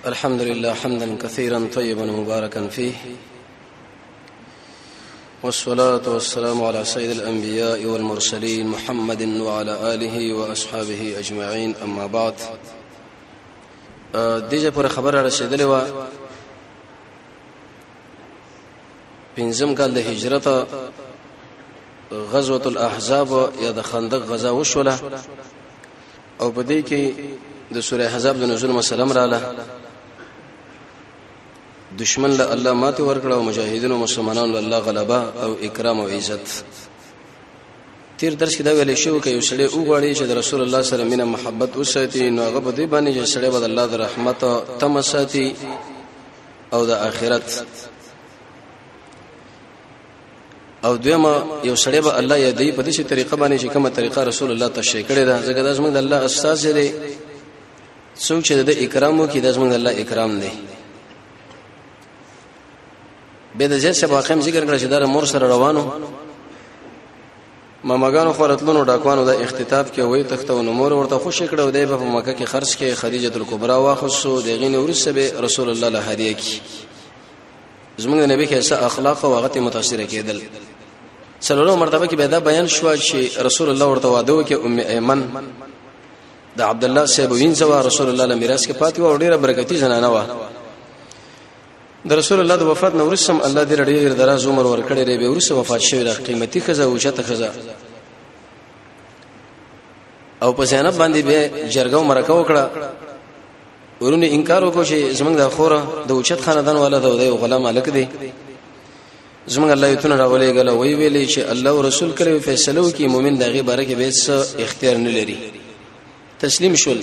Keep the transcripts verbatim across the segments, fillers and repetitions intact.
الحمد لله حمدا كثيرا طيبا مباركا فيه، والصلاة والسلام على سيد الأنبياء والمرسلين محمد وعلى آله وأصحابه أجمعين. أما بعد، دیجه پر خبره رسیدلې و پنځم کال د هجرت غزوة الاحزاب یا د خندق غزا وشوله، او په دې کې د سورې احزاب د نزول مسلم رااله. دشمن له الله ماته ورکړه او مجاهدینو مسلمانانو له الله غلبه او اکرام او عزت. تیر درس کې دا ویل شو چې یو سړی وګړي چې د رسول الله سره مینه محبت وساتي، نو هغه په دې باندې چې سړی به د الله د رحمت تم ساتي او د آخرت. او دویمه یو سړی به الله یادې په دې طریقه باندې چې کومه طریقه رسول الله تشریح کړې ده، ځکه دا زموږ د الله اساس دی. څوک چې د اکرام وکړي دا زموږ د الله اکرام دی. به د ځای سباقم ذکر کړل چې دا مور سره روانو ماماګانو خورتلونو ډاکوانو د اختتاب کې وې تختو نو مور ورته خوشی کړو دی په مکه کې خرج کې خدیجه الکبرى واخصو دغه نور سبه رسول الله له هدیه کی. زموږ د نبی کې څه اخلاق او هغه متاثر کېدل. څلورو مرتبه کې به دا بیان شو چې رسول الله ورته واده وکي ام ایمن د عبد الله صاحب وینځوا رسول الله له میراث کې پاتې و او ډیره برکتی زنانه و. د رسول الله د وفات نو ورسم الله دې ډېر دراز عمر ورکړي ری به ورسه وفات شوی د قیمتي خزه او شته خزه او په زینب باندې به جرګو مرکه وکړه. ورونه انکار وکړي چې زمنګ د خوره د اوچت خاندان والا د غلام مالک دی. زمنګ الله یتونه راولې غل وی ویلې چې الله او رسول کړي فیصله وکي مؤمن دغه باره کې به څه اختیار نه لري. تسلیم شول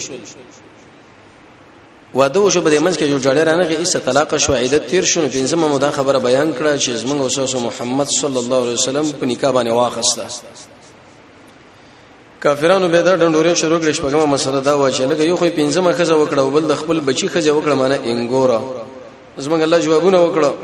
واده وشو په دې منځ کې جو جوړه رانغه ایسه طلاق شو عیدت تیر شو. پنځمه مودا خبره بیان کړه چې زمونږ وسوسه محمد صلی الله علیه وسلم په نکاح باندې واخسته. کافرانو به دا ډنډورې شروع کړې. شپږمه مسله دا و چې لکه یو خو پنځمه خزه وکړه او بل د خپل بچی خزه وکړه معنی انګورا. زمونږ الله جوابونه وکړه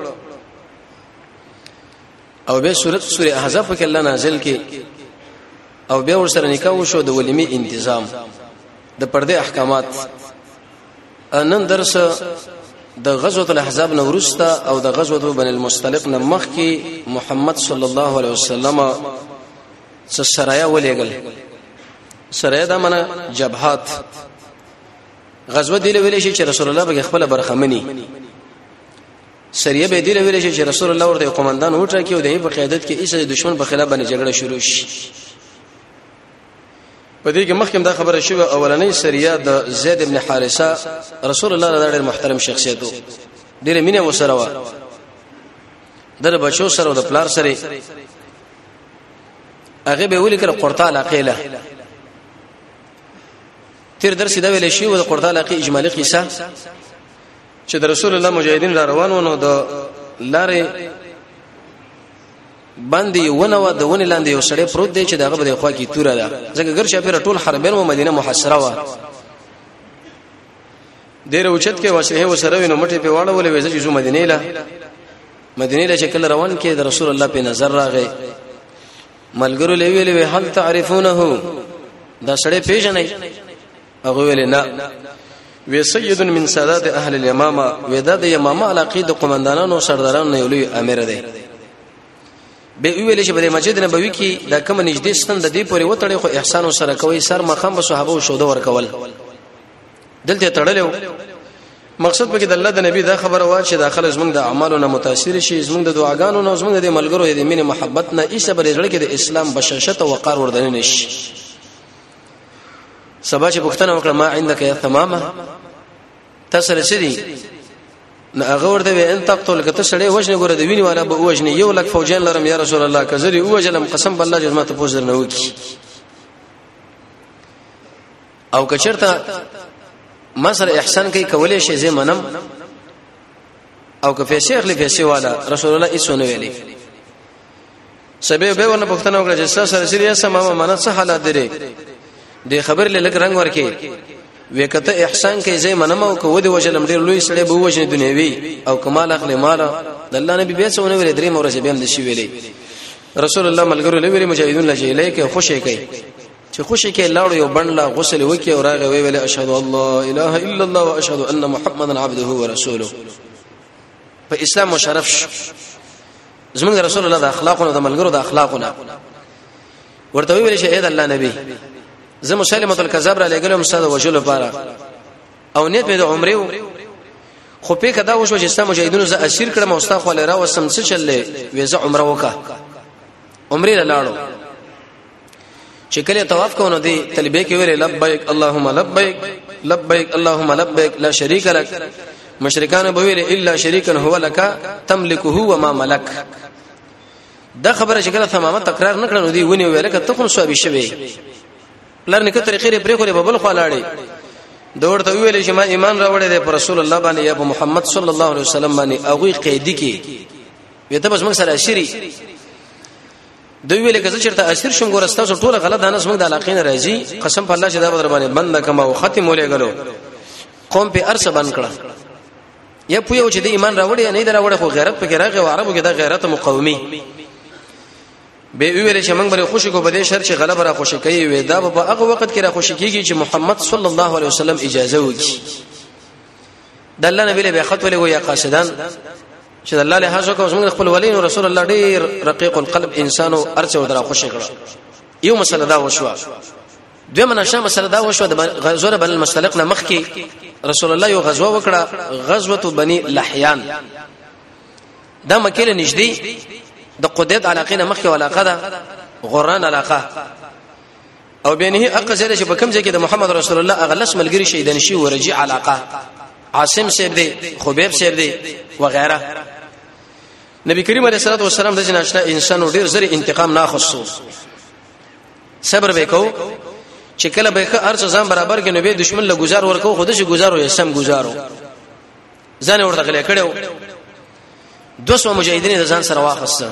او به سورۃ سورې احزاب کې الله نازل کې او به ور سره نکاح وشو د ولیمې تنظیم د پرده احکامات. نن درس د غزوه الاحزاب نو ورسته او د غزوه بن المصطلق نه مخکي محمد صلی الله علیه وسلم څه سرايا ولېګل. سرايا دا معنا جبهات. غزوه دی ویلې شي چې رسول الله به خپل برخمنی. سریه به دی ویلې شي چې رسول الله ورته قومندان وټاکي او د په قیادت کې ایسه د دشمن په خلاف باندې جګړه شروع شي. په دې کې مخکې دا خبره شوه اولنۍ سریه د زید ابن حارثه رسول الله ډېر محترم شخصیت و، ډېر مینه وسره و، در بچو سره د پلار سره هغه به ولي کړ قرطه علاقه. تیر درس دا ویل شي و د قرطه علاقه اجمالی قصه چې د رسول الله مجاهدین را روانو نو د لارې باندې ونه و د ونې لاندې یو سړی پروت دی چې دغه په خوا کې توره ده، ځکه ګر شاپیره ټول حرمین او مدینه محاصره و. ډېر اوچت کې واسه وسره وینو مټې په واړه ولې وځي چې مدینه له مدینه له شکل روان کې د رسول الله په نظر راغی. ملګرو لوي ویلې هل تعرفونه دا سړی پیژنې؟ هغه ویل نه. وی سید من سادات اهل اليمامه ودا د یمامه علاقه د قومندانانو سردارانو یو لوی امیر دی. به ویل چې په مسجد نبوي کې دا کوم نږدې ستند دی پورې وټړې خو احسان سره کوي سر مخام به صحابه او شوده ورکول دلته تړلو. مقصد به کې د الله د نبی دا خبره وا چې داخله زمونږ د اعمالو نه متاثر شي، زمونږ د دعاګانو نه زمونږ د ملګرو د مینې محبت نه ایسه بر ځړ کې د اسلام بشاشت او وقار وردن نشي. سبا چې پښتنه وکړه ما عندك يا ثمامه تاسو سړي نه هغه ورته وي ان تقتل کته سړی وښنه ګوره د ویني والا به وښنه یو لک فوجان لرم یا رسول الله کزري وجلم قسم بالله جزمه ته پوز درنه وکی او کچرته ما سره احسان کوي کولې شي زه منم او که پیسې اخلي پیسې والا رسول الله ایسونه ویلي. سبه به ونه پښتنه وکړه چې سره سړي سم ما نه څه حالات دي دې خبر لږ رنگ ورکي وکته احسان کوي زي منم او کو ودی وجلم ډیر لوی سړی به وجنه دنیوي او کمال اخلي مال د الله نبی به څونه ویل درې مورځ به هم د شي ویلي. رسول الله ملګرو لوي مجاهدون لجیلې کې خوشي کوي چې خوشي کې لاړو یو بنلا غسل وکي او راغی وی ویل اشهد الله اله الا الله واشهد ان محمدا عبده ورسوله په اسلام مشرف زموږ رسول الله د اخلاقونو د ملګرو د اخلاقونو ورته ویل شه اې د الله نبی زه مسلمه الکذاب را لګلم استاد وجل لپاره او نیت مې د عمره خو په کدا وشو چې اسلام مجاهدونو ز اسیر کړم او استاد خو لرا وسم څه چلې وېزه عمره وکا عمره لاړو چې کله طواف کوو دی تلبیه کې ویل لبیک اللهم لبیک لبیک اللهم لبیک لا شریک لك مشرکان به ویل الا شریکا هو لك تملكه وما ملك دا خبره چې کله تمامه تکرار نکړنو دی ونی ویل کته خو سوابي شوی لر نه کتر خیره پرې خو به بل خو لاړې دوړ ته ویل چې ما ایمان راوړې دی پر رسول الله باندې یا په محمد صلی الله علیه وسلم باندې اوغي قیدی کې وته بس موږ سره شری دوی ویل کزه چرته اسیر شم ګورستا ټول غلط انس موږ د علاقین راځي قسم په الله چې دا بدر باندې بند کما او ختم ولې غلو قوم په ارس بند کړه یا پویو چې د ایمان راوړې نه دا راوړې خو غیرت په کې راغی او عربو کې دا غیرت مقاومي به ویل چې موږ بری خوشی کو بده شر چې غلبه را خوشی کوي وې دا په هغه وخت کې را خوشی کیږي چې محمد صلی الله علیه وسلم اجازه وکړي د الله نبی له خط ولې ویا قاصدان چې الله له حاجه کو موږ خپل ولین رسول الله ډیر رقیق القلب انسانو ارچو درا خوشی کړه یو مسله دا وشو دویمه نشه مسله دا وشو د غزوه بن المستلق نه مخ کې رسول الله یو غزوه وکړه غزوه بني لحيان دا مکه له نږدې د قدرت علاقه نه مخکې علاقه ده غران علاقه او بینه اقزل چې په کوم ځای کې د محمد رسول الله اغلس ملګری شهیدان شي ورجی علاقه عاصم سیب دی خبیب سیب دی وغيرها نبی کریم علیه الصلاه والسلام د جناشنا انسان ډیر زری انتقام نه خصو صبر وکاو چې کله به ارڅ ځان برابر کې نو به دشمن له گزار ورکو خود شي گزارو یې سم گزارو ځان ورته غلې کړو دوسو مجاهدین د ځان سره واخصه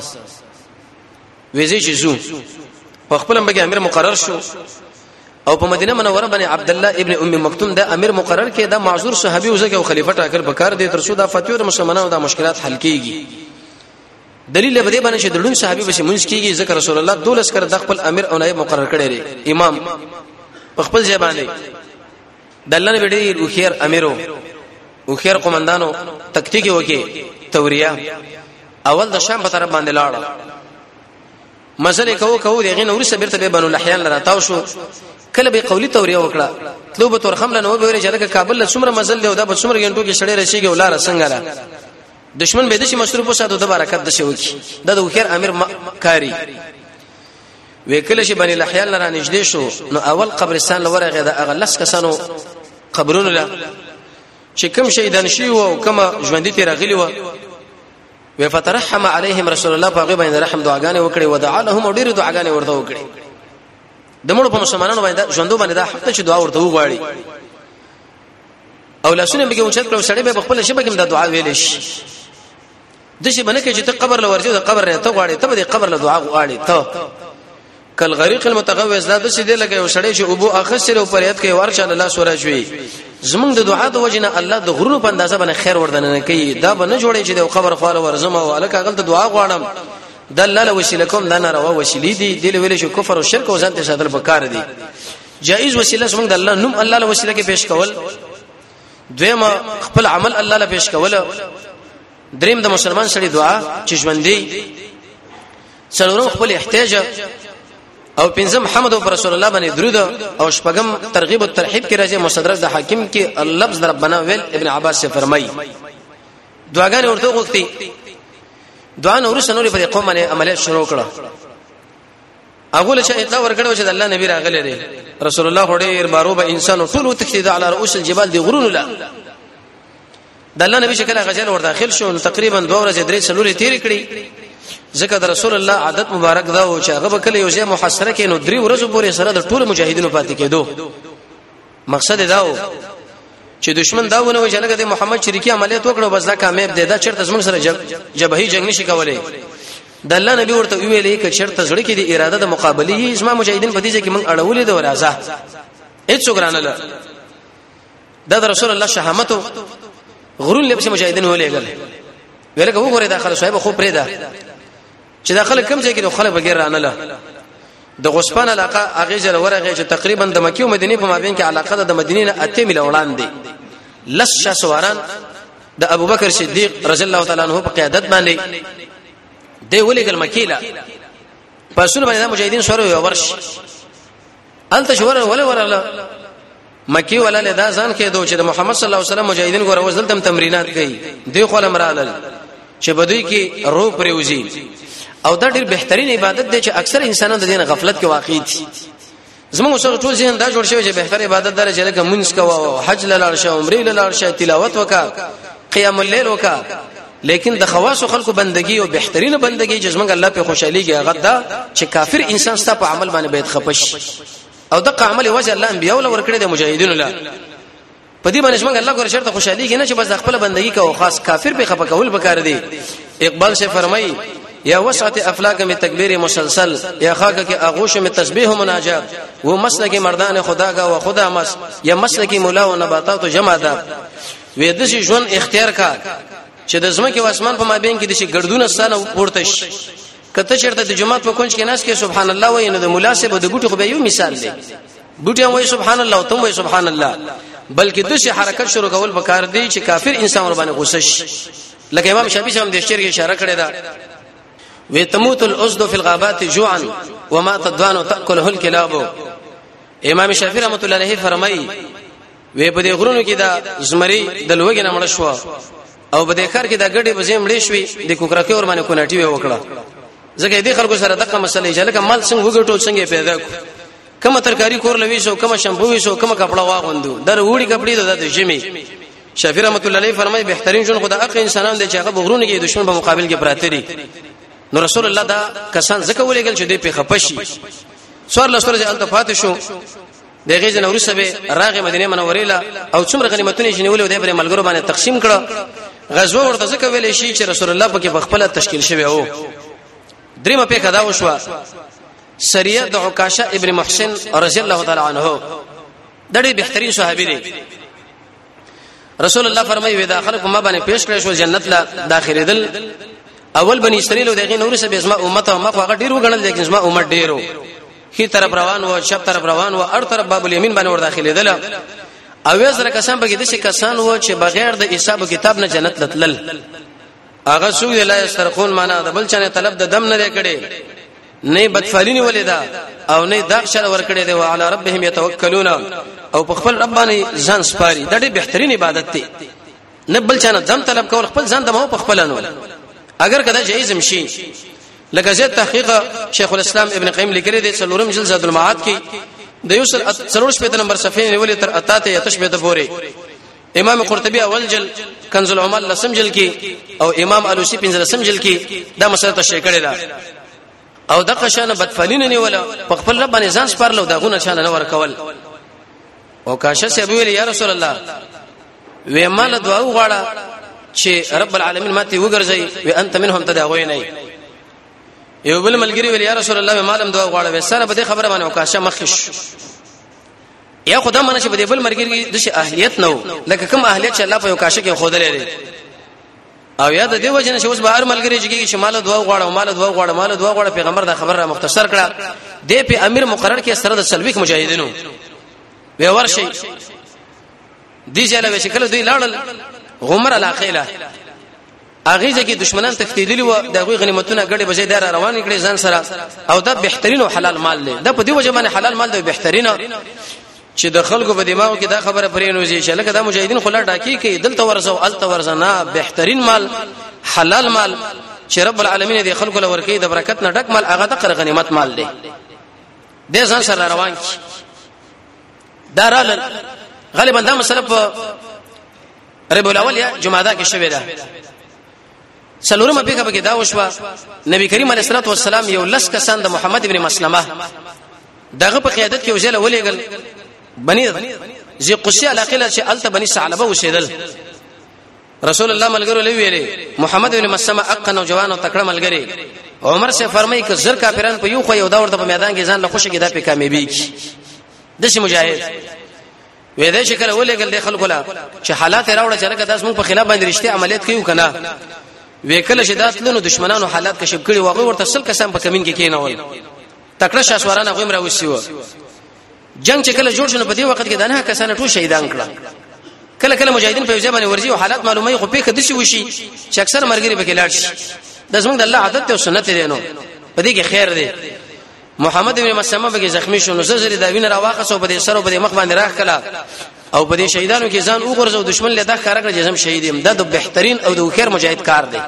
وېزي چې زو په خپل مګي امیر مقرر شو او په مدینه منوره باندې عبد الله ابن ام مکتوم د امیر مقرر کې د معذور صحابي او زکه خلیفہ ټاکل پکار دي تر څو د فتوی د مسلمانانو د مشکلات حل کیږي دلیل به دې باندې چې دړون صحابي به مونږ کیږي ذکر رسول الله دولس کړ د خپل امیر او نائب مقرر کړي لري امام په خپل ځای باندې د الله نبی ډیر او خیر امیرو او خیر قومندانو تکتیک وکي توریه اول د شام په طرف باندې لاړ مزل کو کو دغه نور سبرته به بنو لحیان لراتاو شو کله به قولی توریه وکړه طلوب تور خمل نو به ویل چې لکه کابل له څومره مزل دی او دا به څومره غنټو کې سړی راشيږي ولاره څنګه را دشمن به د شي مصروف وساتو د برکت د شو کی د خیر امیر کاری وکله چې بنی لحیان لره نږدې شو نو اول قبرستان لورغه د اغلس کسانو قبرونو له چې کوم شهیدان شي او کومه ژوندۍ تیر غلی و و فترحم عليهم رسول الله په غیبه باندې رحم دعاګانې وکړي ودعا لهم ډېر دعاګانې ورته وکړي د مړو په مسلمانانو باندې ژوندو باندې دا حق چې دعا ورته وغواړي او لاسونه به اوچت کړو سړی به خپل شبکه د دعا ویل شي د شي باندې چې ته قبر لورځي د قبر نه ته غواړي ته به قبر له دعا غواړي ته کل غریق المتغوز لا د شي دی لکه یو سړی چې ابو اخسر او پریت کوي ورچا الله سورہ شوي زمونږ د دعا د وجنه الله د غرونو په اندازه باندې خیر وردننه کوي دا به نه جوړي چې د قبر خاله ورزمه او الکه غلط دعا غواړم د الله له وسیله کوم دا نه روا وسیلې دي د ویل شو کفر او شرک او ځانته ساتل پکار دي جائز وسیله زمونږ د الله نوم الله له وسیله کې پیش کول دویمه خپل عمل الله له پیش کول دریم د مسلمان سړي دعا چې ژوندۍ څلورم خپل احتیاج او پنځم حمد او رسول الله باندې درود او شپږم ترغیب او ترحیب کې راځي مستدرک د حاکم کې اللفظ ربنا ویل ابن عباس سے فرمایي دعاګانې ورته وختي دعا نور سنوري په قوم باندې عملیات شروع کړه اغول چې اطلاع ورکړو چې الله نبی راغلی دی رسول الله هډیر باروبه انسان ټول وتخید علی رؤوس الجبال دی غرون لا د الله نبی شکل غجل ور داخل شو تقریبا دوه ورځې درې سنوري تیر کړي ځکه د رسول الله عادت مبارک دا او چې هغه کله یو ځای محاصره کې نو درې ورځې پورې سره د ټول مجاهدینو پاتې کېدو مقصد دا و چې دشمن دا ونه وي چې لکه د محمد شریکی عملیات وکړو بس دا کامیاب دی دا چرته زموږ سره جبهي جنگ نشي کولای د الله نبی ورته ویلې ک چرته زړه کې د اراده د مقابله اسما مجاهدین په دې ځکه موږ اړولې د ورازه هیڅ ګرانه لا دا د رسول الله شهامت غرون لبس مجاهدین ولېګل ورګه وګوره داخله صاحب خو پرې ده چې داخله کم ځای کې د خلک بغیر رانه له د غسپان علاقه هغه جره ورغه چې تقریبا د مکه او مدینه په مابین کې علاقه د مدینې نه اته میل وړاندې لس شاسواران د ابوبکر صدیق رضی الله تعالی عنہ په قیادت باندې دی ولېګل مکیلا پسونه باندې مجاهدین سره یو ورش انت شوره ولا ولا مکی ولا لدا ځان کې دوه چې د محمد صلی الله علیه وسلم مجاهدین ګور وزل تم تمرینات کوي دی خو لمرال چې بدوی کې روح پروزي او دا ډېر بهترین عبادت دی چې اکثر انسانان د دین غفلت کې واقع دي زموږ سره ټول ذهن دا جوړ شوی چې بهتر عبادت دار چې لکه منځ کا او حج لاله شه عمره لاله شه تلاوت وکا قیام الليل وکا لیکن د خواص خلکو بندگی او بهترین بندگی چې زمونږ الله په خوشحاليږي هغه دا چې کافر انسان ست په عمل باندې باید خپش او دغه عمل وجه الله انبیاء ول ورکړي د مجاهدینو لا په دې باندې زمونږ الله ګور شرط خوشحاليږي نه چې بس خپل بندگی کا او خاص کافر به خپه کول بکار دی اقبال سے فرمایي یا وسعت افلاک میں تکبیر مسلسل یا خاک کے آغوش میں تسبیح و مناجات وہ مسلک مردان خدا کا و خدا مس یا مسلک مولا و نباتات و جمادات وې د شي ژوند اختیار کا چې د زمکه او اسمان په مابین کې د شي ګردونه ستانه پورته شي کته چرته د جمعه په کونج کې ناس کې سبحان الله وای نه د مناسب د ګوټو خو به یو مثال دی ګوټي وای سبحان الله او تم وای سبحان الله بلکې د شي حرکت شروع کول پکار دی چې کافر انسان ور باندې غوسه شي لکه امام شافعي هم د شعر کې اشاره کړې ده و تموت الاسد في الغابات جوعا وما تدوان تاكله الكلاب امام شافعي رحمت الله علیه فرمایي وې په دې غرونو کې دا زمري د لوګي نه مړ شو او په دې کار کې دا ګډي بزې مړې شوې د کوکرکې ور باندې کوناټي وکړه ځکه دې خلکو سره دغه مسلې چې لکه مال څنګه وګټو څنګه پیدا کو کوم ترکاری کور لوي شو کوم شمپو وي شو کوم کپڑا واغوندو در وړي کپڑې د جمی شافعي رحمت الله علیه فرمایي بهترین جون خدای اخ انسانان دي چې هغه غرونو کې دشمن په مقابل کې پراته دي نو رسول الله دا کسان زکه ولېګل چې دې په خپشي څوار لسره ځل تفات شو دغه جن ورسه به راغه مدینه منوره له او څومره غنیمتونه چې نیولې د ملګرو باندې تقسیم کړه غزوه ورته ځکه ویلې شي چې رسول الله پکې په خپل تشکیل شوی او دریمه په کدا وشو سریه د عکاشه ابن محسن رضی الله تعالی عنه د ډېر بهترین صحابي دی رسول الله فرمایي ودا خلق ما باندې پیش کړی شو جنت لا داخله دل اول بني اسرائیل دغه نور سه بسمه امته او مخ هغه ډیر وګڼل لیکن اسمه امت ډیرو هی طرف روان و شپ طرف روان و ار طرف باب الیمین باندې ور داخله دل او زره کسان به دې کسان و چې بغیر د حساب کتاب نه جنت لتل هغه سو لا یسترقون معنا د بل چنه طلب د دم نه کړي نه بدفالینی ولیدا او نه داخله ور کړي دی او علی ربهم یتوکلون او په خپل ربانی ځان سپاری د دې بهترین عبادت دی نه بل چنه دم طلب کول خپل ځان د مو په خپل نه اگر کدا جایز مشي لکه زه تحقیق شیخ الاسلام ابن قیم لیکلی دی څلورم جلد زاد المعاد کې د یوسل څلورش په نمبر صفحه نیولې تر اتاته یتشبه د پوره امام قرطبی اول جل کنز العمل لسم جل کې او امام الوسی پنځه لسم جل کې دا مسله تشریح کړی دا او دغه شان بدفلین نه ولا په خپل رب باندې ځان سپارلو دا غونه شان نه ورکول او کاشه سی ابو یا رسول الله و مال دعا وغواړه چې رب العالمین ماته وګرځي و انت منهم تداوی نه یو بل ملګری ویل یا رسول الله مالم دعا غواړه وسره به خبره باندې وکاشه مخش یا خدای منه چې به بل ملګری د اهلیت نو لکه کوم اهلیت چې الله په وکاشه کې خود لري او یا د دې وجنه چې اوس بهر ملګری چې مال دعا غواړه مال دعا غواړه مال دعا غواړه پیغمبر دا خبره را مختصر کړه د په امیر مقرر کې سره د سلويک مجاهدینو به ورشي دي ځله چې کله دوی لاړل غمر علاقه اغه ځکه دشمنان تفتیدلی و دغه غنیمتونه غړي بځای دار روان کړي ځان سره او دا بهترین او حلال مال دی دا په دې وجه باندې حلال مال دی بهترین چې د خلکو په دماغو کې دا خبره پرېنوځي چې لکه دا مجاهدین خلا ډاکی کوي دلته ورزو الته ورزنا بهترین مال حلال مال چې رب العالمین دې خلکو لور کوي د برکت نه ډک مال هغه د غنیمت مال دی د ځان سره روان کی دارال غالبا دا مسله په ربيع الاول یا جمعه کې شوې ده څلورمه پیګه به دا وشوه نبی کریم علیه الصلاه والسلام یو لس کسان د محمد ابن مسلمه دغه په قیادت کې وجله ولېګل بني زی قصی علاقه چې الته بني ثعلبه وشیدل رسول الله ملګرو لوي ویلي محمد ابن مسلمه اق نوجوان او تکړه ملګری عمر سے فرمایي ک زر کافرن په یو خو یو دا ورته په میدان کې ځان له خوشي کې دا په کامیابی کی دشي مجاهد وې دې شکل ولېګل د خلکو لا چې حالات راوړل چې لکه داس موږ په خلاف باندې رښتیا عملیات کوي کنه وکله شدات لونو دشمنانو حالات کشف کړي واغه ورته سل کسان په کمین کې کېنول تکړه شاسوارانه غویم راوسی و جنگ چې کله جوړ شنه په دې وخت کې دانه کسانه ټول شهیدان کړه کله کله مجاهدین په ځای باندې ورځي او حالات معلومه خو په کده شي وشي چې اکثر مرګري پکې لاړ شي د زمونږ د الله عادت او سنت دی نو په دې کې خیر دی محمد ابن مسلمه به زخمی شو نو زری دا وینه راواخص او په دې سر او په دې مخ باندې راخ کړه او په دې شهیدانو کې ځان وګرځو دشمن له دا کار کړ جزم شهیدیم دا د بهترین او د خیر مجاهد کار دی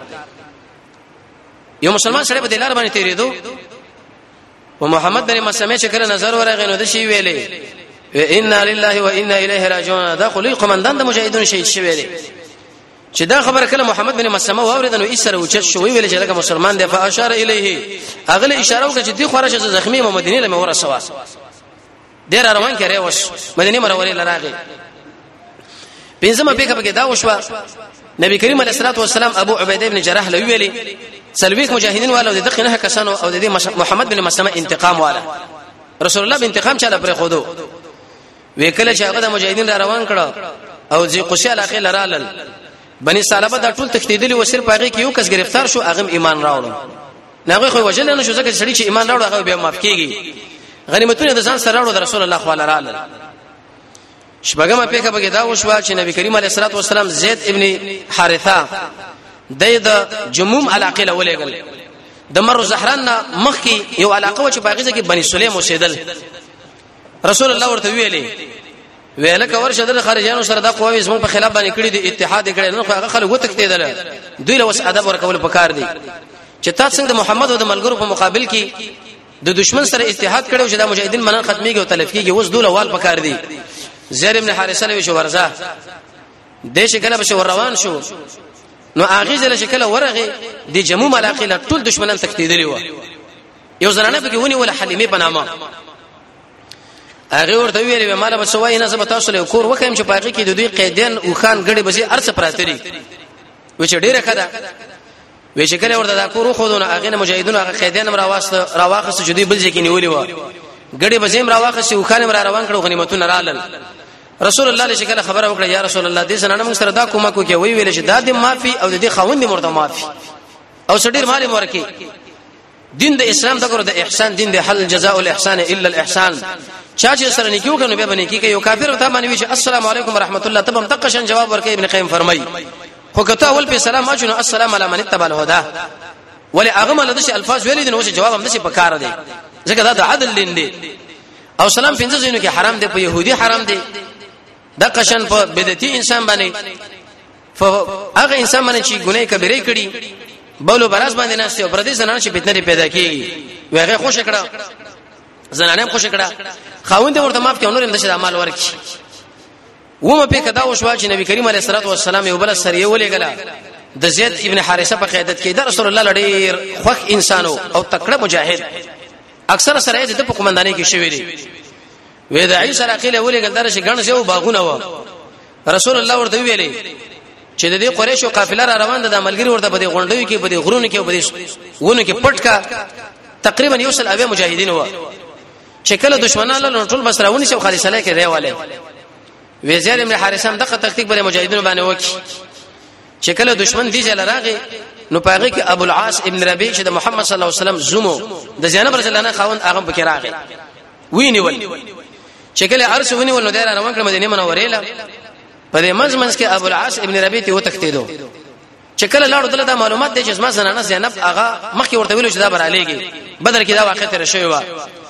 یو مسلمان سره په دلار باندې تیریدو و محمد بن مسلمه چې کله نظر ورغی نو د شی ویلې انا لله وانا الیه راجعون دا خو لوی قومندان د مجاهدونو شهید شوی دی چې دا خبره کله محمد بن مسلمه واوریدنو ایسره اوچت شو ویل چې لکه مسلمان دی فاشار الیه اغله اشاره وکړه چې دی خورشه زخمی په مدینه له ورسوا ډیر روان کړي وس مدینه مرورې لراغي پنځمه پیګه پکې دا وشو نبی کریم علیه الصلاه والسلام ابو عبیده ابن جراح له ویلي سلويک مجاهدین والو د دغه نه کسانو او د محمد بن مسلمه انتقام والا رسول الله انتقام چاله پر خودو وکله چې هغه د مجاهدین را روان کړه او ذی قصی علاقه لرالل بني سالبه دا ټول تختیدلی و صرف هغه کې یو کس گرفتار شو هغه ایمان راوړل ناغه خو وجل نه شو ځکه چې سړي چې ایمان راوړ هغه به معاف کیږي غنیمتونه د ځان سره راوړل رسول الله صلی الله علیه وسلم شپږمه پیګه بګی دا وشو چې نبی کریم علیه الصلاه والسلام زید ابن حارثه د جموم علاقه لولېګل د مر زهران مخکي یو علاقه و چې باغیزه کې بني سلیم اوسېدل رسول الله ورته ویلي ویل کور شدر خارجانو سره د قوی زمون په خلاف باندې کړی دي اتحاد کړي نو هغه خلک وتښتیدل دوی له وس ادب ورکول پکار دي چې تاسو څنګه د محمد او د ملګرو په مقابل کې د دشمن سره اتحاد کړو چې د مجاهدین منن ختميږي او تلف کیږي اوس دوله وال پکار دي زید ابن حارثه له شو ورزه دیش کله به شو روان شو نو اغه زله شکل ورغه د جموم علاقه له ټول دشمنان تکتیدلی و یو زنانه به ونی ولا حلیمه بنامه هغه ورته ویلې مالا به سوای نه زما تاسو له کور وکم چې پاږي کې د دوی قیدین او خان غړي بزي ارڅ پراتري و چې ډیره کړه و چې کله ورته دا کور خو دونه هغه مجاهدون هغه قیدین را واسطه را واخص چې دوی بل ځکه نیولې و غړي بزي را واخص او خان را روان کړو غنیمتونه رالل رسول الله علیه شکل خبره وکړه یا رسول الله دې زنانه موږ سره دا کومه کو کې وی ویل چې دا دې معافي او دې خوند دې مرته معافي او سړي مال مورکی دین د اسلام دغه د احسان دین د حل جزاء الاحسان الا الاحسان چا چې سره نیکیو کنه به باندې کې یو کافر ته باندې وی چې السلام علیکم ورحمت الله تبم دقشن جواب ورکړي ابن قیم فرمای خو کته اول په سلام ماجنو السلام علی من اتبع الهدى ولی هغه مل د الفاظ ویل دي نو چې جواب هم نشي پکاره دي ځکه دا د عدل دین دی او سلام پنځه زینو کې حرام دی په يهودي حرام دی دقشن په بدعتي انسان باندې هغه انسان باندې چې ګناه کبیره کړي بولو براز باندې ناشته او پردي زنانه چې فتنه پیدا کیږي وغه خوش کړه زنانه خوش کړه خاوند ورته معاف کړي نور هم د شه اعمال ورکړي ومه په کدا وشوا چې نبی کریم علیه الصلاه والسلام یو بل سریه ولېګلا د زید ابن حارثه په قیادت کې د رسول الله لړې خوخ انسانو او تکړه مجاهد اکثر سره د په قومندانۍ کې شوی دی وې د عیسی راقیله ولېګل درشه غن شو باغونه و رسول الله ورته ویلي چې د دې قریشو قافله را روان ده د عملګری ورته په دې غونډوي کې په دې غرونو کې په دې ونه کې پټ کا تقریبا یو سل اوی مجاهدین و چې کله دشمنان له ټول بس راونی شو خالص علی کې دیواله وزیر ابن حارثه دغه تکتیک بل مجاهدین باندې وکي چې کله دشمن دی جل راغی نو پاغه کې ابو العاص ابن ربيع چې د محمد صلی الله علیه وسلم زمو د زینب رضی الله عنها خاوند هغه پکې راغی ویني ول چې کله ارش ونی ول نو دایره روان کړ مدینه منوره له په دې منځ منځ کې ابو العاص ابن ربيع ته وتښتیدو چې کله لاړو دله دا معلومات دي چې زما زنانه زینب هغه مخکې ورته ویلو چې دا برالیږي بدر کې دا واقع تر شوی و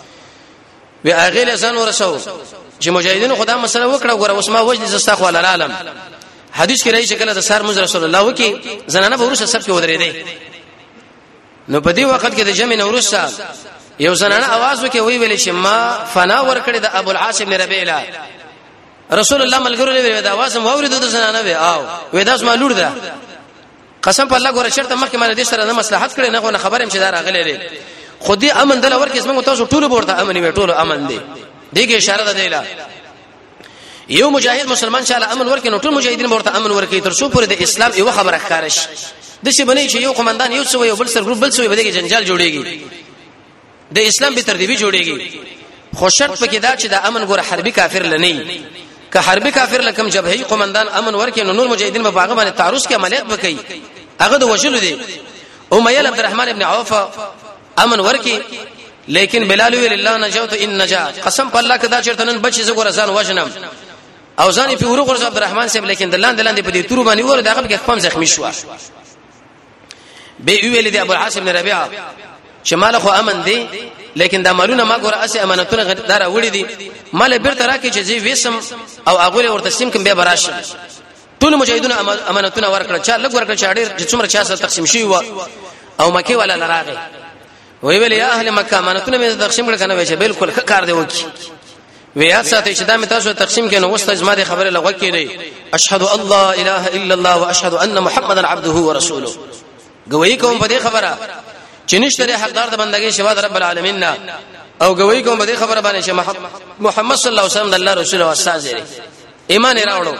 وی هغه له ځان ورسو چې مجاهدینو خدا مسله وکړه غره اوس ما وجد زستاخ ول العالم حدیث کې راځي چې کله د سار مز رسول الله وکي زنانه به ورسره سب کې ودرېدې نو په دې وخت کې د جمع نورسا یو زنانه आवाज وکي وی ویل چې ما فنا ور کړی د ابو العاص ابن ربيع رسول الله ملګرو له دا आवाज مو اورید د زنانه وی او وې داس ما لور ده قسم په الله ګوره شرط مخکې ما دې سره نه مصلحت کړي نه غو خبر هم چې دا راغلي لري خودي امن دل ورکې اسمه تاسو ټول ورته امن وي ټول امن دي دغه اشاره ده دیلا یو مجاهد مسلمان چې امن ورکې نو ټول مجاهدین ورته امن ورکې تر څو پر د اسلام یو خبره ښکارش د شي بنې چې یو قومندان یو څو یو بل سر ګروپ بل څو به د جنجال جوړيږي د اسلام به ترتیبي جوړيږي خو شرط پکې دا چې د امن ګوره حربي کافر لنی که حربي کافر لکم جبهي قومندان امن ورکې نو نور مجاهدین په باغ باندې تعرض کې عملیات وکړي هغه د وجلو دي او مېل عبدالرحمن ابن عوف امن ورکې لیکن بلال ویل الله نجوت ان نجا قسم په الله کدا چرته نن بچي زګور ځان وژنم او ځان په ورو غرز عبدالرحمن صاحب لیکن دلان دلان په دې تور باندې ور دغه کې خپل زخمی شو به ویل دی ابو العاص بن ربيعه شمال خو امن دی لیکن دا مالونه ما ګور اسه امانتونه دار وړي دي مال بیرته راکې چې زی وسم او اغه ورته تقسیم کوم به براشه ټول مجاهدون امانتونه ورکړه چا لګ ورکړه چا ډیر چې څومره چا سره تقسیم شي و او مکه ولا لراغه وی ویل یا اهل مکه امانتونه مې تقسیم کړه کنه وای چې بالکل کار دی وکی ویا ساته چې دا مې تاسو تقسیم کړي نو وسته زما خبره لغوه کړي اشهد الله اله الا الله واشهد ان محمدا عبده ورسوله گوئی کوم په دې خبره چې نشته حقدار د بندګۍ شوا د رب العالمین نه او گوئی کوم په دې خبره باندې چې محمد صلی الله علیه وسلم د الله رسول او استاد ایمان راوړو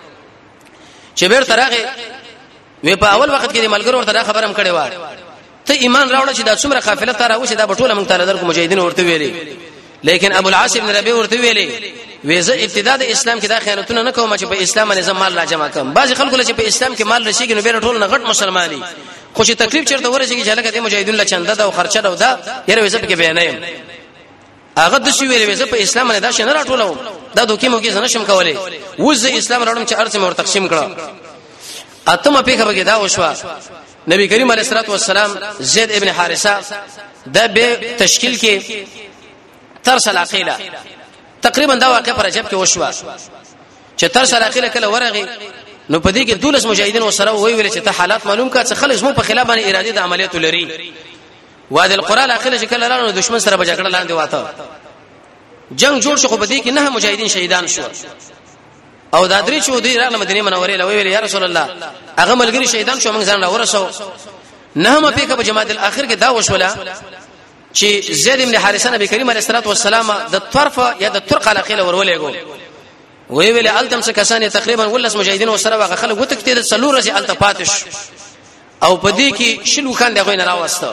چې بیر ترغه وی په اول وخت کې د ملګرو ورته خبرم کړي و ته ایمان راوړل چې دا څومره قافله تر اوسه دا بټوله مونږ تعالی درکو مجاهدین ورته ویلي لیکن ابو العاص بن ربيعه ورته ویلي ویزه ابتدا د اسلام کې دا خیانتونه نه کوم چې په اسلام باندې مال را جمع کوم بعض خلکو چې په اسلام کې مال رسیږي نو بیر ټول نه غټ مسلمانۍ خو چې تکلیف چیرته ورسیږي چې لکه د مجاهدین له چنده دا او خرچه دا دا یره ویزه کې بیانایم هغه د شی ویلي ویزه په اسلام باندې دا شنه راټولو دا دوکې موږ نه شم کولای وز اسلام راوړم چې ارڅ مور تقسیم کړه اتمه پیخه بګی دا وشو نبی کریم علیه الصلاه والسلام زید ابن حارثه د به تشکیل کې ترسل عقیله تقریبا دا واقع پر رجب کې وشو چې ترسل عقیله کله ورغی نو پدې کې دولس مجاهدین وسره وی ویل چې ته حالات معلوم کا څه خلک مو په خلاف باندې اراده د عملیات لري وادي القرى عقیله چې کله رانو دشمن سره بجګړه لاندې واته جنگ جوړ شو په دې کې نه مجاهدین شهیدان شو او دا درې شو دی راغله مدینه منورې لوي ویل یا رسول الله هغه ملګری شهیدان شو موږ ځان را ورسو نه ما په کې په جماعت الاخر کې دا وشوله چې زید ابن حارثه نبی کریم علیه الصلاه والسلام د طرفه یا د ترق علاقه ورولېګو وی ویل التم سکسان تقریبا ولس مجاهدین وسره واغه خلک وتکته د سلور رسي الته پاتش او په دې کې شلو خان دغه نه راوسته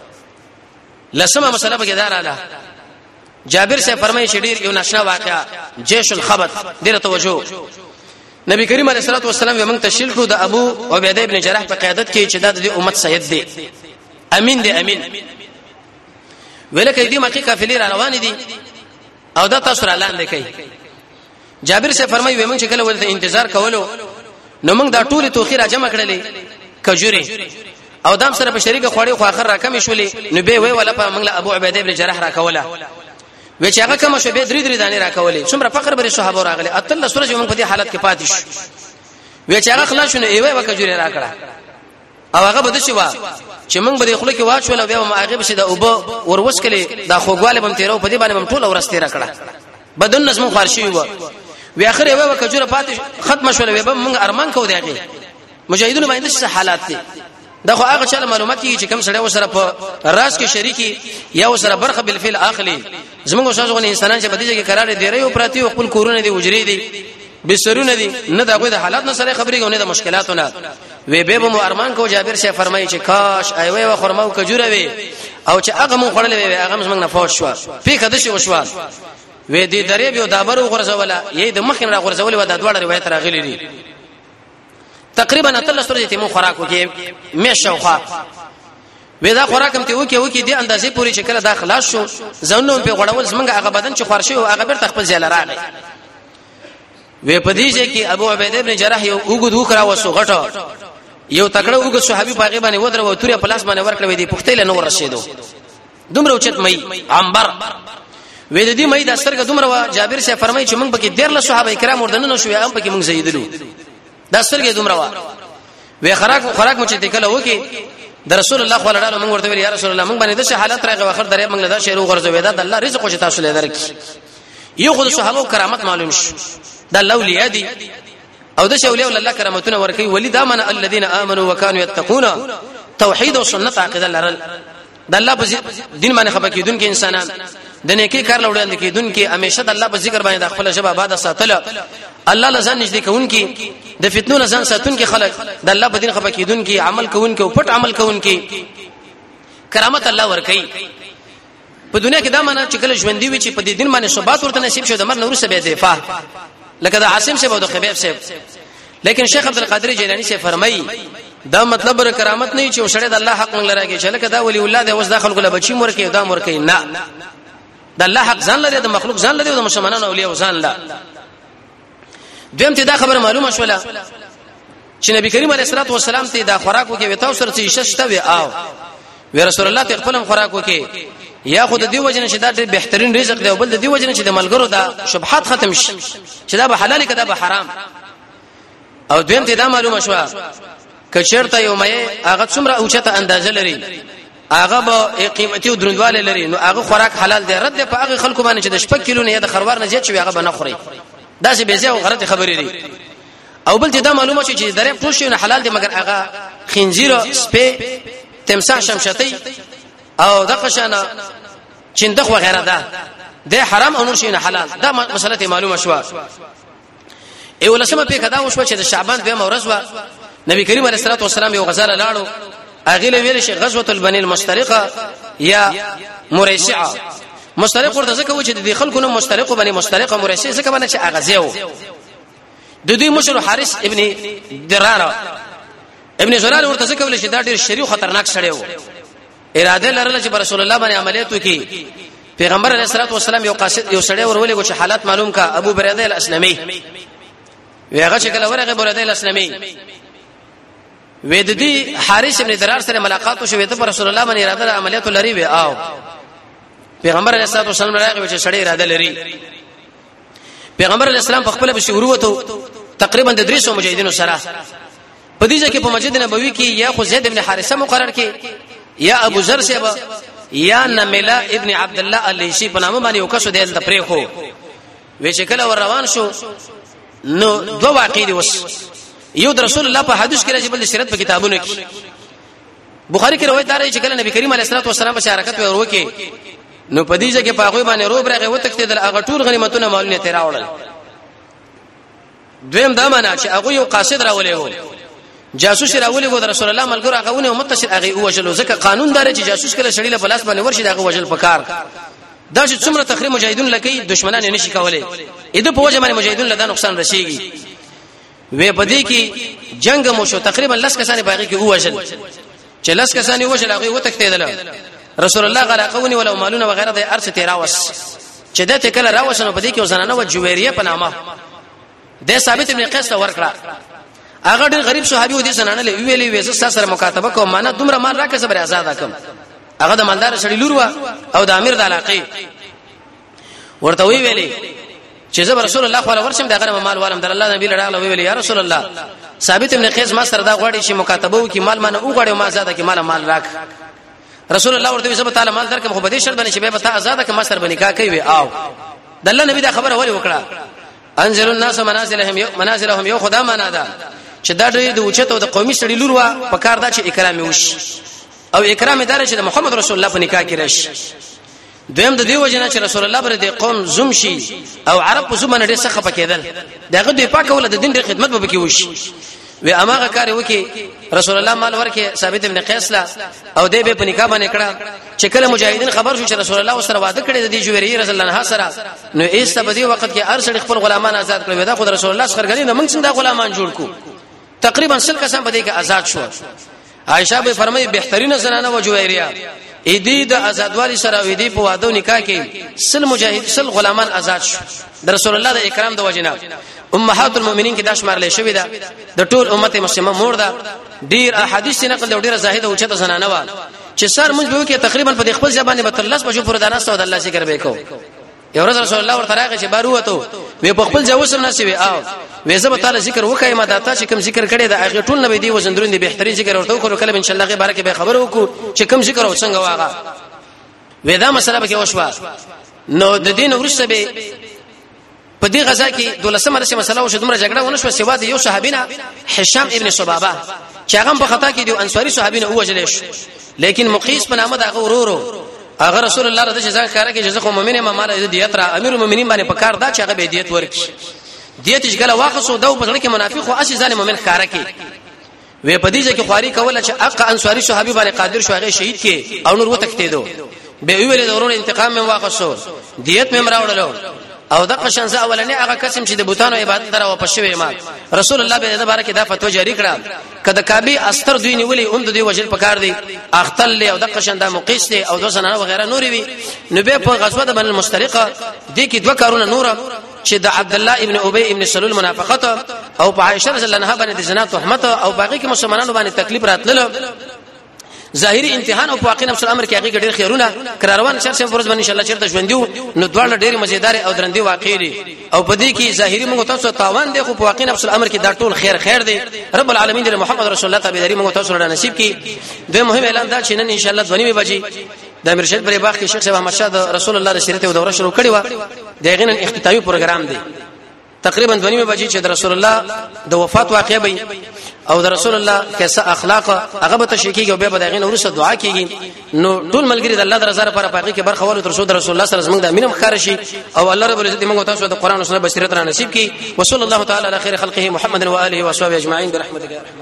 لسمه مسله به داراله جابر سے فرمایي چې ډیر یو ناشنا واقعا جيش الخبط ډیر توجه نبی کریم علیه الصلاه والسلام موږ تشکیل کړو د ابو عبیده ابن جراح په قیادت کې چې د امت سید دی امین دی امین ولکه دې مکه قافلې را روان دي او دا تاسو را لاندې کوي جابر سے فرمایي موږ چې کله ولته انتظار کولو نو موږ دا ټول توخي را جمع کړلې کجوري او دام سره په شریکه خوړې خو اخر را کم شولې نو به وی ولا په موږ ابو عبیده ابن جراح را کوله و چې هغه کوم شو به درې درې دانې را کولې څومره فقر بری صحابه راغلي اتل سورج موږ په دې حالت کې پاتې شو و چې هغه خلاص شونه ایوه وکجوري را کړه او هغه بده شو چې موږ به خپل کې واچول بیا ما هغه بشه د اوبو وروس کړي دا خوګواله بم تیرو په دې باندې بم ټول ورسته را کړه بدن نظم خارشي و و اخر ایوه وکجوره پاتې ختم شول و به موږ ارمان کو دیږي مجاهدونو باندې څه حالات دي دا خو هغه چاله معلومات کی چې کوم سره وسره په راز کې شریکی یا وسره برخه بالفعل اخلي زموږ اوسه غو انسانان چې بدیږي قرار دی ری او پراتی خپل کورونه دي وجري دي بسرونه دي نه دا غوې د حالات نه سره خبرې غو نه د مشکلاتونه وی به مو ارمان کو جابر سے فرمایي چې کاش ایوه و خرمو کجوره وي او چې هغه مو خړلې وي هغه موږ نه فوت شو پیکه د شي وشو وی دې درې یو دابر غرزوله یی د مخین را غرزولې و د دوړ روایت راغلي دي تقریبا اتل سورې ته مو خوراکو کې مې شوخه ودا خوراکم ته وکي وکي دي اندازې پوری چې کله دا خلاص شو زنه په غړول زمنګ هغه بدن چې خورشي او هغه بیر تخپل ځای لراغی وې په دې چې کې ابو عبیده ابن جراح یو وګد وکړه وسو غټه یو تکړه وګد صحابي پاغي باندې ودر و تورې پلاس باندې ورکړې دي پختې له نور رسیدو دومره اوچت مې عنبر وې د دې مې د سترګه دومره وا جابر سے فرمایي چې موږ پکې ډېر له صحابه کرام وردن شو هم پکې موږ زیدلو دا سترګه دومره وا وې خوراک خوراک مو چې تکله وکي د رسول الله صلی الله علیه وسلم موږ ورته ویل یا رسول الله موږ باندې د حالت راغی واخر درې موږ له دا شی وګرځو دا د الله رزق او تاسو له درک یو خو صحابه کرامت معلوم شي دا لولیه دي او د شولې ول الله کرامتونه ورکي ولي دامن الذين امنوا وكانوا يتقون توحید او سنت عقیده لرل د الله په دین باندې خبر کیدون کې انسانان د نیکی کار لوړل کیدون کې همیشه د الله په ذکر باندې د خپل شباب آباد ساتل الله لزان نږدې کوون کې د فتنو لزان ساتون کې خلق د الله په دین خبر کیدون کې عمل کوون کې او پټ عمل کوون کې کرامت الله ورکي په دنیا کې دا معنی چې کله ژوندۍ وي چې په دې دین باندې ثبات ورته نصیب شو د مر نور سبه دفاع لکه د عاصم سے او د خبيب سے لیکن شیخ عبد القادر جیلانی سے فرمایي دا مطلب بر کرامت نه چې وسړی د الله حق نه لراږي چې لکه دا ولی الله دی اوس داخل کله بچی مور کې دا مور کې نه د الله حق ځان لري د مخلوق ځان لري د مسلمانانو اولیاء ځان لا دیم ته دا خبره معلومه شوله چې نبی کریم علیه الصلاه والسلام ته دا خوراکو کې وتاو سره چې ششته وی او وی رسول الله ته خپل خوراکو کې یا خود دی وجنه چې دا ډېر بهترین رزق دی او بل دی وجنه چې د ملګرو دا شبهات ختم شي چې دا به حلال کده به حرام او دیم ته دا معلومه شوه کچرته یو مې هغه څومره اوچته اندازه لري هغه به قیمتي او درندواله لري نو هغه خوراک حلال دی رد په هغه خلکو باندې چې د شپږ کیلو نه د خروار نه زیات شي هغه به نه خوري دا چې بیزه او غلط خبرې دي او بل ته دا معلومه شي چې درې ټول شي نه حلال دي مګر هغه خنزیر سپه تمساح شمشتي او دغه شانه چندخ وغيرها ده ده حرام او نور شي نه حلال دا مسله معلومه شوه ای ولسمه په کدا وشو چې د شعبان به مورز وا نبی کریم علیه الصلاه والسلام یو غزاله لاړو اغه له ویل شي غزوه البني المسترقه یا مريسعه مسترق ورته ځکه و چې د خلکو نو مسترق بني مسترقه مريسعه ځکه باندې چې اغازیو د دوی مشر حارث ابن دراره ابن زرار ورته ځکه ویل چې دا ډیر شریو خطرناک سړی و اراده لرله چې رسول الله باندې عملیات وکي پیغمبر علیه الصلاه والسلام یو قاصد یو سړی ورولې چې حالات معلوم کا ابو برده الاسلمي ویغه شکل ورغه برده الاسلمي وې د دې حارث ابن درار سره ملاقات وشوه ته رسول الله باندې اراده عملیات لري وی او پیغمبر علیه الصلاه والسلام راغی چې سړی اراده لري پیغمبر علیه السلام په خپل بشي وروته تقریبا د درې سوه مجاهدینو سره په دې ځکه په مسجد نبوي کې یا خو زید ابن حارثه مقرر کې یا ابو ذر سیبا یا نملا ابن عبد الله الیشی په نامه باندې یو کس دل د پرې خو وې چې کله ور روان شو نو دوه واقع دي وس یو د رسول الله په حدیث کې راځي بل سیرت په کتابونو کې بخاری کې روایت دی چې کله نبی کریم علیه الصلاه والسلام په حرکت ورو کې نو په دې ځکه په هغه باندې روب راغی و تکتیدل هغه ټول غنیمتونه مالونه تیرا وړل دویم دا معنا چې هغه یو قاصد راولې وو جاسوس راولې وو د رسول الله ملګرو هغه ونه متصل هغه وجلو ځکه قانون دار چې جاسوس کله شړې له بلاس باندې ورشي دغه وجل پکار دا چې څومره تخریم مجاهدون لکې دشمنان نه شي کولای اې په وجه باندې مجاهدون له دا نقصان رسیږي وې پدې کې جنگ مو شو تقریبا لس کسانې باقي کې وجل چې لس کسانې وجل هغه وتکتیدل رسول الله غلاقوني ولو مالونه وغيرها د ارث تیراوس چې د تکل راوسنه پدې کې زنانه و جويريه په نامه د ثابت ابن قیس ورکړه هغه ډېر غریب صحابي و دي زنانه له ویلې وېز سره مکاتبه کوم معنا دومره مال راکې صبر آزاد کم هغه د مالدار سړي لور و او د امیر د علاقې ورته وی ویلې چې زبر رسول الله صلی الله علیه وسلم دغه مال والم در الله نبی لړاله وی ویلې یا رسول الله ثابت ابن قیس ما سره دا غواړي چې مکاتبه وکي مال منه او غواړي ما زاده کې مال مال راک رسول الله ورته سبحانه تعالی مال درکم خو به دې شرط باندې چې به تا آزاد کما سر باندې کا کوي او د الله نبی دا خبره وری وکړه انزل الناس منازلهم یو منازلهم یو خدا معنا ده چې دا د اوچته د قومي سړي لور وا په کار دا چې اکرام وشي او اکرام دار چې د محمد رسول الله په نکاح کې راشي دویم د دې وجنه چې رسول الله بر دې قوم زوم شي او عرب په زمانه ډېر څخه پکېدل دغه دوی پاک ول د دین د خدمت به کې وشي و اماغه کار وکي رسول الله مال ورکه ثابت ابن قیس لا او دې به په نکاح باندې کړه چې کله مجاهدین خبر شو چې رسول الله سره وعده کړی د دې جوړی رسول الله سره نو ایست په دې وخت کې ارسل خپل غلامان آزاد کړو دا خو رسول الله څخه غلي نه موږ څنګه غلامان جوړ کو تقریبا سل کسان په دې کې آزاد شو عائشہ به فرمایي بهترین زنانه و جویریه اې دې د آزادوالي سره وې دې په واده نکاح کې سل مجاهد سل غلامان آزاد شو د رسول الله د اکرام د وجنه امهات المؤمنین کې داش مارلې شوې ده د ټول امت مسلمه مور ده ډیر احادیث نقل د ډیره زاهده او چته زنانه و چې سر موږ به کې تقریبا په خپل ځبانه به تلس بجو پر دانه سود الله ذکر وکاو یو ورځ رسول الله ورته راغی چې بارو وته وې په خپل ځو سره نشي او وې زه به تعالی ذکر وکای ما داتا چې کوم ذکر کړي دا هغه ټول نبی دی وزندرون دي بهترین ذکر ورته وکړو کله ان شاء الله غیبه کې به خبر وکړو چې کوم ذکر او څنګه واغه وې دا مسله به کې وشوا نو د دین ورسته به په دې غزا کې دولسمه رسمه مسله وشو دومره جګړه ونه شو سوا د یو صحابینا هشام ابن صبابه چې هغه په خطا کې دی انصاری صحابینه اوجل شو لیکن مقیس په نامه دا ورورو هغه رسول الله رضی الله عنه کاره کې جزخه مؤمنه ما مال دیت را امیر المؤمنین باندې پکار دا چې هغه به دیت ورکړي دیت چې کله واخصو دا په ځل کې منافق او اسی ځان مؤمن کاره کې وې په دې چې خواري کوله چې اق انصاری صحابي باندې قادر شو هغه شهید کې او نور وتکته دو به ویل د ورور انتقام مې واخصو دیت مې مراوړلو او د قشنځ اولنی هغه قسم چې د بوتانو عبادت درو په شوی ما رسول الله به د بارکه دا فتوا جاری کړه کله کعبه استر دوی نیولې اوند دوی وجل پکار دی اختل او د قشنده مقیس دی او د سنانه وغیرہ نوري وی نو به په غزوه د بن المسترقه دي کې دوه کارونه نور چې د عبد الله ابن ابي ابن سلول منافقت او په عائشه رضی الله عنها باندې زنا تهمت او باقي کې مسلمانانو باندې تکلیف راتلل ظاهري امتحان او واقع نفس الامر کې هغه ډېر خیرونه کراروان شر سم فرض باندې ان شاء الله چیرته ژوندیو نو دواړه ډېر مزیدار او درندې واقع دي او په دې کې ظاهري موږ تاسو تاوان دی خو په واقع نفس الامر کې دا ټول خیر خیر دی رب العالمین دې محمد رسول الله تابعداري موږ تاسو لپاره نصیب کړي دوی مهم اعلان دا چې نن ان شاء الله دونی بجې د مرشد پر باغ کې شیخ صاحب احمد شاه رسول الله رسالت او دوره شروع کړي و دغه نن اختتامي پروګرام دی تقریبا دونی بجې چې د رسول الله د وفات واقع به او د رسول الله کیسه اخلاق هغه به تشریکي او به دغه نور سره دعا کیږي نو ټول ملګری د الله د رضا لپاره پاکي کې برخه ولر رسول رسول الله صلی الله علیه وسلم د امینم خارشي او الله رب العزت موږ تاسو د قران او سنت بصیرت را نصیب کړي وصلی الله تعالی علی خیر خلقه محمد و آله و صحبه اجمعین برحمتک.